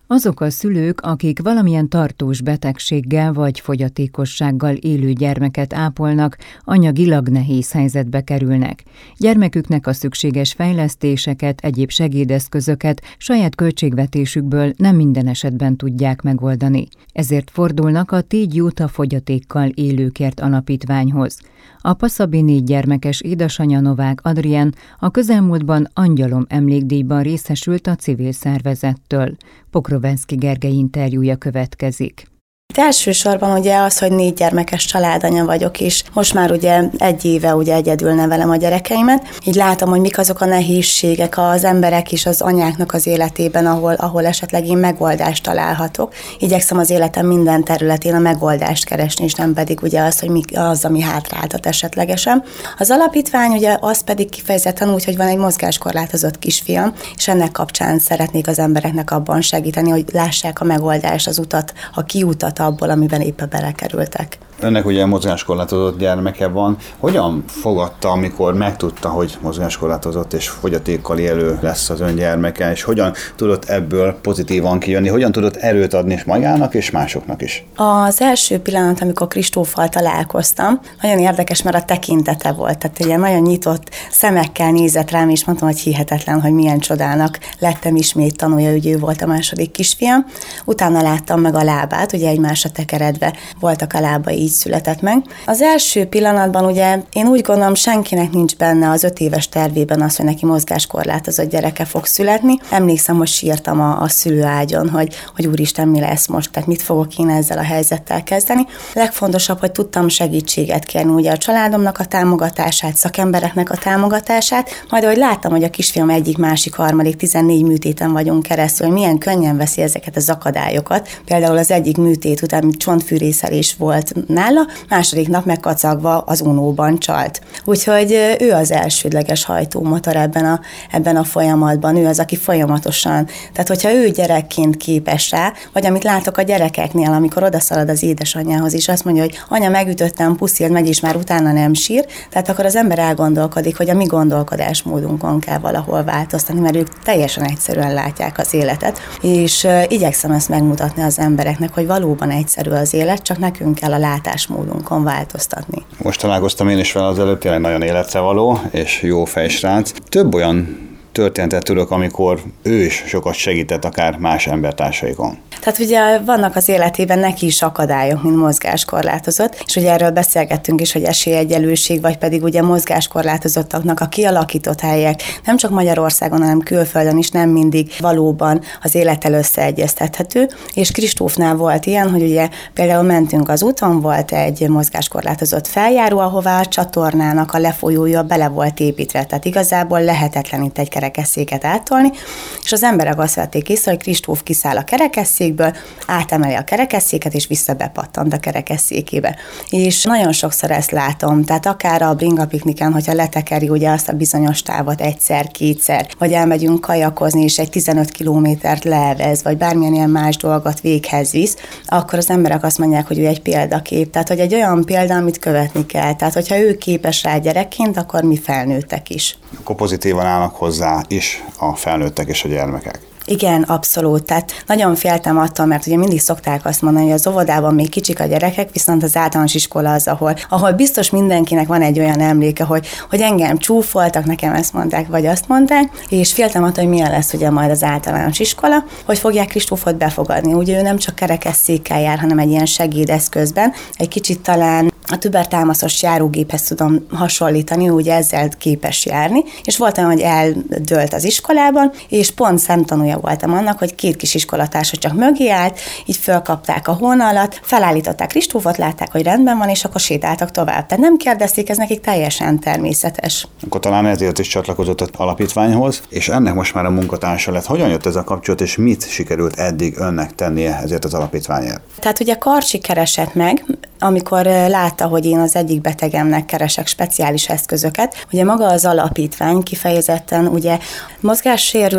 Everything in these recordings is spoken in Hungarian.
Azok a szülők, akik valamilyen tartós betegséggel vagy fogyatékossággal élő gyermeket ápolnak, anyagilag nehéz helyzetbe kerülnek. Gyermeküknek a szükséges fejlesztéseket, egyéb segédeszközöket saját költségvetésükből nem minden esetben tudják megoldani. Ezért fordulnak a Tégy Jut a fogyatékkal élőkért alapítványhoz. A Passzabi 4 gyermekes édesanyja Novák Adrien a közelmúltban Angyalom emlékdíjban részesült a civil szervezettől. Pokrovenszky Gergely interjúja következik. Elsősorban ugye az, hogy 4 gyermekes családanya vagyok, és most már ugye 1 éve ugye egyedül nevelem a gyerekeimet. Így látom, hogy mik azok a nehézségek az emberek és az anyáknak az életében, ahol esetleg én megoldást találhatok. Igyekszem az életem minden területén a megoldást keresni, és nem pedig ugye az, hogy mi az, ami hátráltat esetlegesen. Az alapítvány ugye az pedig kifejezetten úgy, hogy van egy mozgáskorlátozott kisfiam, és ennek kapcsán szeretnék az embereknek abban segíteni, hogy lássák a megoldást, az utat, a kiutat abból, amiben éppen belekerültek. Önnek ugye mozgáskorlátozott gyermeke van. Hogyan fogadta, amikor megtudta, hogy mozgáskorlátozott és fogyatékkal élő lesz az ön gyermeke, és hogyan tudott ebből pozitívan kijönni, hogyan tudott erőt adni magának és másoknak is? Az első pillanat, amikor Kristóffal találkoztam, nagyon érdekes, mert a tekintete volt, tehát ilyen nagyon nyitott szemekkel nézett rám, és mondtam, hogy hihetetlen, hogy milyen csodának lettem ismét tanulja, hogy ő volt a második kisfiam. Utána láttam meg a lábát, ugye egymásra tekeredve voltak a lábai, így született meg. Az első pillanatban ugye én úgy gondolom, senkinek nincs benne az 5 éves tervében az, hogy neki mozgáskorlátozott gyereke fog születni. Emlékszem, hogy sírtam a szülőágyon, hogy úristen, mi lesz most, tehát mit fogok én ezzel a helyzettel kezdeni. Legfontosabb, hogy tudtam segítséget kérni, ugye a családomnak a támogatását, szakembereknek a támogatását, majd ahogy láttam, hogy a kisfiam egyik, másik, harmadik, 14 műtéten vagyunk keresztül, hogy milyen könnyen veszi ezeket az akadályokat. Például az egyik műtét után csontfűrészelés volt nála, második nap megkacagva az unóban csalt. Úgyhogy ő az elsődleges hajtómotor ebben a folyamatban, ő az, aki folyamatosan, tehát hogyha ő gyerekként képes rá, vagy amit látok a gyerekeknél, amikor odaszalad az édesanyjához, és azt mondja, hogy anya, megütöttem, puszild meg, és már utána nem sír, tehát akkor az ember elgondolkodik, hogy a mi gondolkodásmódunkon kell valahol változtatni, mert ők teljesen egyszerűen látják az életet, és igyekszem ezt megmutatni az embereknek, hogy valóban egyszerű az élet, csak nekünk kell a látásmódunkon változtatni. Most találkoztam én is vele az előtt, tényleg nagyon életre való és jó fejsrác. Több olyan történetet tudok, amikor ő is sokat segített akár más embertársaikon. Tehát ugye vannak az életében neki is akadályok, mint mozgáskorlátozott, és ugye erről beszélgettünk is, hogy esélyegyenlőség, vagy pedig ugye mozgáskorlátozottaknak a kialakított helyek nem csak Magyarországon, hanem külföldön is nem mindig valóban az élettel összeegyeztethető, és Kristófnál volt ilyen, hogy ugye például mentünk az úton, volt egy mozgáskorlátozott feljáró, ahová a csatornának a lefolyója bele volt építve, tehát igazából lehetetlen itt egy kerekesszéket áttolni, és az emberek azt vették észre, hogy Kristóf kiszáll a kerekesszékből, átemeli a kerekesszéket, és visszabepattant a kerekesszékébe. És nagyon sokszor ezt látom, tehát akár a bringapikniken, hogyha letekeri ugye azt a bizonyos távot egyszer-kétszer, vagy elmegyünk kajakozni, és egy 15 kilométert leelvez, vagy bármilyen ilyen más dolgot véghez visz, akkor az emberek azt mondják, hogy ő egy példakép, tehát hogy egy olyan példa, amit követni kell. Tehát, hogyha ő képes rá gyerekként, akkor mi felnőttek is. Akkor pozitívan állnak hozzá is a felnőttek és a gyermekek. Igen, abszolút. Tehát nagyon féltem attól, mert ugye mindig szokták azt mondani, hogy az óvodában még kicsik a gyerekek, viszont az általános iskola az, ahol biztos mindenkinek van egy olyan emléke, hogy engem csúfoltak, nekem ezt mondták, vagy azt mondták, és féltem attól, hogy milyen lesz ugye majd az általános iskola, hogy fogják Kristófot befogadni. Ugye ő nem csak kerekesszékkel jár, hanem egy ilyen segédeszközben, egy kicsit talán a tübertámaszos járógéphez tudom hasonlítani, ugye ezzel képes járni, és volt olyan, hogy eldőlt az iskolában, és pont szemtanúja voltam annak, hogy 2 kis iskolatársa csak mögé állt, így fölkapták a hóna alatt, felállították Kristófot, látták, hogy rendben van, és akkor sétáltak tovább. Tehát nem kérdezték, ez nekik teljesen természetes. Akkor talán ezért is csatlakozott az alapítványhoz, és ennek most már a munkatársa lett. Hogyan jött ez a kapcsolat, és mit sikerült eddig önnek tennie ezért az alapítványért? Tehát ugye Karcsi keresett meg, amikor látta, hogy én az egyik betegemnek keresek speciális eszközöket. Ugye maga az alapítvány kifejezetten ugye mozgássérült,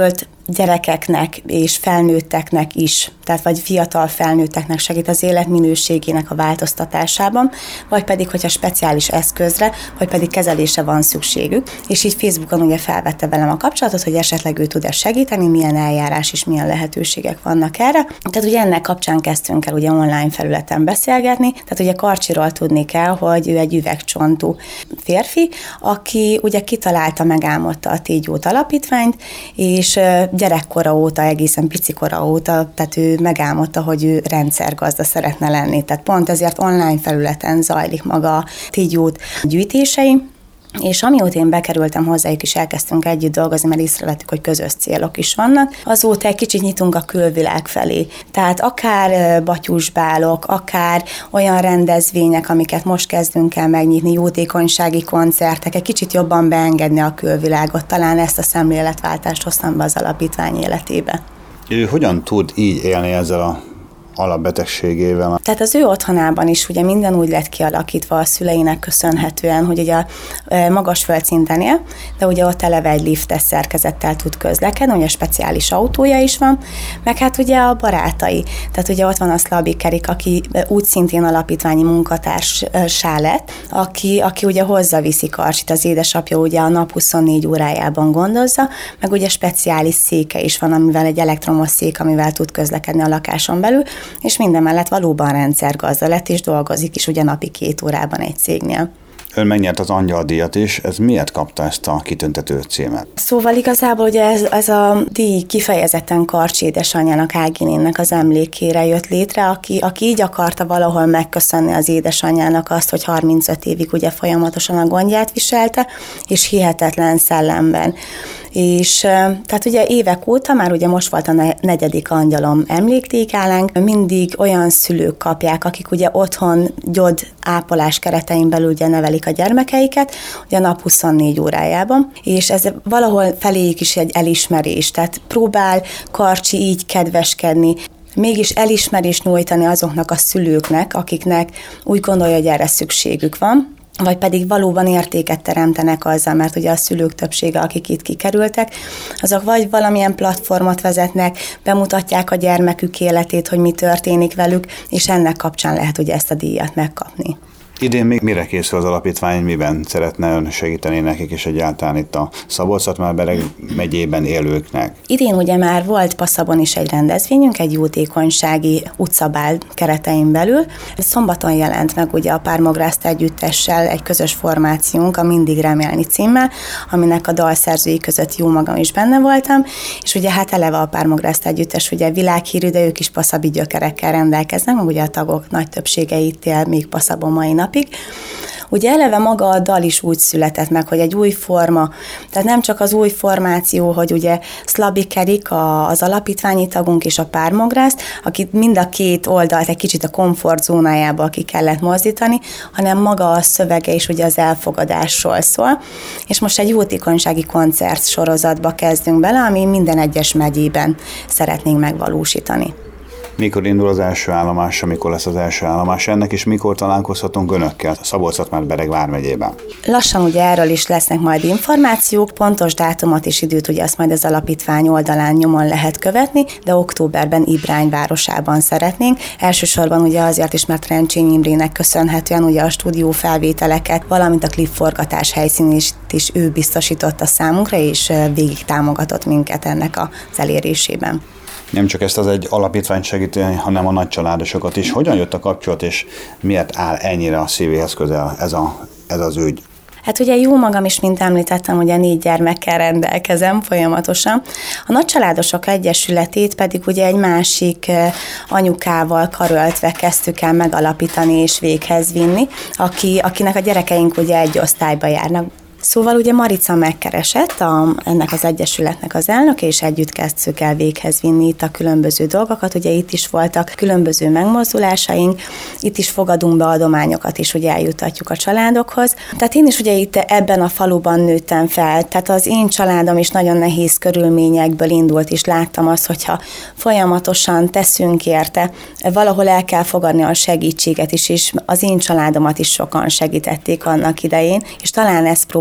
gyerekeknek és felnőtteknek is, tehát vagy fiatal felnőtteknek segít az életminőségének a változtatásában, vagy pedig, hogyha speciális eszközre, vagy pedig kezelésre van szükségük, és így Facebookon ugye felvette velem a kapcsolatot, hogy esetleg ő tud-e segíteni, milyen eljárás és milyen lehetőségek vannak erre. Tehát ugye ennek kapcsán kezdtünk el ugye online felületen beszélgetni, tehát ugye Karcsiról tudni kell, hogy ő egy üvegcsontú férfi, aki ugye kitalálta, megálmodta a Tígyút alapítványt, és gyerekkora óta, egészen picikora óta, tehát ő megálmodta, hogy ő rendszergazda szeretne lenni. Tehát pont ezért online felületen zajlik maga a Tígyút gyűjtései, és amióta én bekerültem hozzájuk, is elkezdtünk együtt dolgozni, mert észrevettük, hogy közös célok is vannak. Azóta egy kicsit nyitunk a külvilág felé. Tehát akár batyusbálok, akár olyan rendezvények, amiket most kezdünk el megnyitni, jótékonysági koncertek, egy kicsit jobban beengedni a külvilágot. Talán ezt a szemléletváltást hoztam be az alapítvány életébe. Ő hogyan tud így élni ezzel a alapbetegségével? Tehát az ő otthonában is ugye minden úgy lett kialakítva a szüleinek köszönhetően, hogy ugye magas földszinten él, de ugye ott eleve egy liftes szerkezettel tud közlekedni, ugye speciális autója is van, meg hát ugye a barátai. Tehát ugye ott van a Szlabi Kerik, aki úgy szintén alapítványi munkatársá lett, aki ugye hozzaviszi Karcsit, az édesapja ugye a nap 24 órájában gondozza, meg ugye speciális széke is van, amivel egy elektromos szék, amivel tud közlekedni a lakáson belül, és mindemellett valóban rendszergazda lett, és dolgozik is ugye napi 2 órában egy cégnél. Ön megnyert az Angyal-díjat is, ez miért kapta ezt a kitüntető címet? Szóval igazából ugye ez a díj kifejezetten Karcsi édesanyjának, Áginénnek az emlékére jött létre, aki így akarta valahol megköszönni az édesanyjának azt, hogy 35 évig ugye folyamatosan a gondját viselte, és hihetetlen szellemben. És tehát ugye évek óta, már ugye most volt a 4. Angyalom emlékdíjgálánk, mindig olyan szülők kapják, akik ugye otthon gyógy ápolás keretein belül ugye nevelik a gyermekeiket, ugye a nap 24 órájában, és ez valahol feléjük is egy elismerés, tehát próbál Karcsi így kedveskedni, mégis elismerést nyújtani azoknak a szülőknek, akiknek úgy gondolja, hogy erre szükségük van, vagy pedig valóban értéket teremtenek azzal, mert ugye a szülők többsége, akik itt kikerültek, azok vagy valamilyen platformot vezetnek, bemutatják a gyermekük életét, hogy mi történik velük, és ennek kapcsán lehet ugye ezt a díjat megkapni. Idén még mire készül az alapítvány, miben szeretne ön segíteni nekik, és egyáltalán itt a Szabolcs-Szatmár-Bereg megyében élőknek? Idén ugye már volt Paszabon is egy rendezvényünk, egy jótékonysági utcabál keretein belül. Szombaton jelent meg ugye a Pármográszt együttessel egy közös formációnk, a Mindig remélni címmel, aminek a dalszerzői között jó magam is benne voltam, és ugye hát eleve a Pármográszt együttes ugye világhírű, de ők is paszabi gyökerekkel rendelkeznek, ugye a tagok nagy többsége itt él még Paszabon mai napig. Ugye eleve maga a dal is úgy született meg, hogy egy új forma, tehát nem csak az új formáció, hogy ugye Szlabi Kerik az alapítványi tagunk és a Pármográszt, akit mind a két oldalt egy kicsit a komfortzónájába ki kellett mozdítani, hanem maga a szövege is ugye az elfogadásról szól, és most egy jótékonysági koncert sorozatba kezdünk bele, ami minden egyes megyében szeretnénk megvalósítani. Mikor indul az első állomása, mikor lesz az első állomás ennek, és mikor találkozhatunk önökkel Szabolcs-Szatmár-Bereg vármegyében? Lassan ugye erről is lesznek majd információk, pontos dátumot és időt ugye azt majd az alapítvány oldalán nyomon lehet követni, de októberben Ibrány városában szeretnénk. Elsősorban ugye azért is, mert Rencsényi Imrének köszönhetően ugye a stúdió felvételeket, valamint a klipforgatás helyszínét is ő biztosította számunkra, és végig támogatott minket ennek az elérésében. Nem csak ezt az egy alapítványt segíteni, hanem a nagycsaládosokat is. Hogyan jött a kapcsolat, és miért áll ennyire a szívéhez közel ez az ügy? Hát ugye jó magam is, mint említettem, ugye 4 gyermekkel rendelkezem folyamatosan. A Nagycsaládosok Egyesületét pedig ugye egy másik anyukával karöltve kezdtük el megalapítani és véghez vinni, akinek a gyerekeink ugye egy osztályba járnak. Szóval ugye Marica megkeresett ennek az egyesületnek az elnöke, és együtt kezdtük el véghez vinni itt a különböző dolgokat. Ugye itt is voltak különböző megmozdulásaink, itt is fogadunk be adományokat, és ugye eljutatjuk a családokhoz. Tehát én is ugye itt ebben a faluban nőttem fel, tehát az én családom is nagyon nehéz körülményekből indult, és láttam azt, hogyha folyamatosan teszünk érte, valahol el kell fogadni a segítséget is, és az én családomat is sokan segítették annak idején, és talán ezt próbálom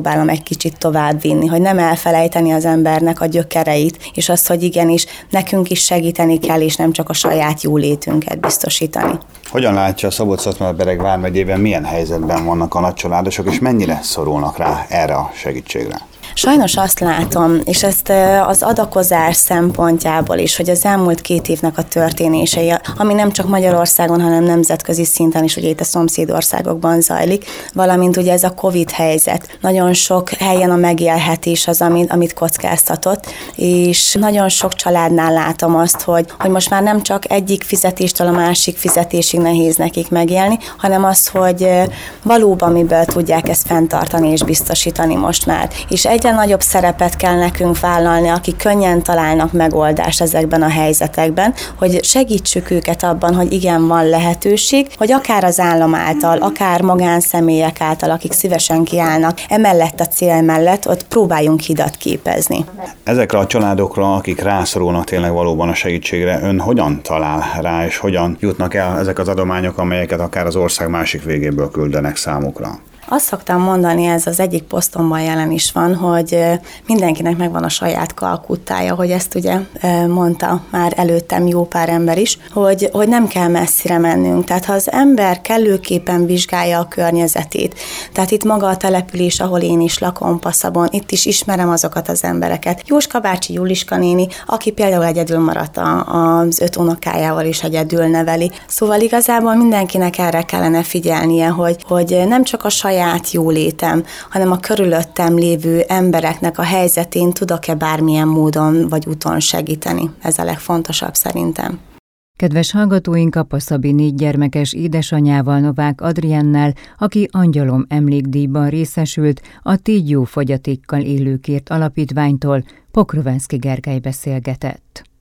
próbálom egy kicsit tovább vinni, hogy nem elfelejteni az embernek a gyökereit, és azt, hogy igenis nekünk is segíteni kell, és nem csak a saját jólétünket biztosítani. Hogyan látja, Szabolcs-Szatmár-Bereg vármegyében milyen helyzetben vannak a nagycsaládosok, és mennyire szorulnak rá erre a segítségre? Sajnos azt látom, és ezt az adakozás szempontjából is, hogy az elmúlt 2 évnek a történései, ami nem csak Magyarországon, hanem nemzetközi szinten is, ugye itt a szomszédországokban zajlik, valamint ugye ez a Covid helyzet. Nagyon sok helyen a megélhetés az, amit kockáztatott, és nagyon sok családnál látom azt, hogy most már nem csak egyik fizetéstől a másik fizetésig nehéz nekik megélni, hanem az, hogy valóban miből tudják ezt fenntartani és biztosítani most már. És egyre nagyobb szerepet kell nekünk vállalni, akik könnyen találnak megoldást ezekben a helyzetekben, hogy segítsük őket abban, hogy igen, van lehetőség, hogy akár az állam által, akár magánszemélyek által, akik szívesen kiállnak emellett a cél mellett, ott próbáljunk hidat képezni. Ezekre a családokra, akik rászorulnak tényleg valóban a segítségre, ön hogyan talál rá, és hogyan jutnak el ezek az adományok, amelyeket akár az ország másik végéből küldenek számukra? Azt szoktam mondani, ez az egyik posztomban jelen is van, hogy mindenkinek megvan a saját kalkuttája, hogy ezt ugye mondta már előttem jó pár ember is, hogy nem kell messzire mennünk. Tehát ha az ember kellőképpen vizsgálja a környezetét, tehát itt maga a település, ahol én is lakom, Paszabon, itt is ismerem azokat az embereket. Jóska bácsi, Juliska néni, aki például egyedül maradt az 5 unokájával is egyedül neveli. Szóval igazából mindenkinek erre kellene figyelnie, hogy nem csak a saját jólétem, hanem a körülöttem lévő embereknek a helyzetén tudok-e bármilyen módon vagy úton segíteni. Ez a legfontosabb szerintem. Kedves hallgatóink, a Paszabi 4 gyermekes édesanyjával, Novák Adriennel, aki Angyalom emlékdíjban részesült, a Tégy Jó fogyatékkal élőkért alapítványtól, Pokrovenszky Gergely beszélgetett.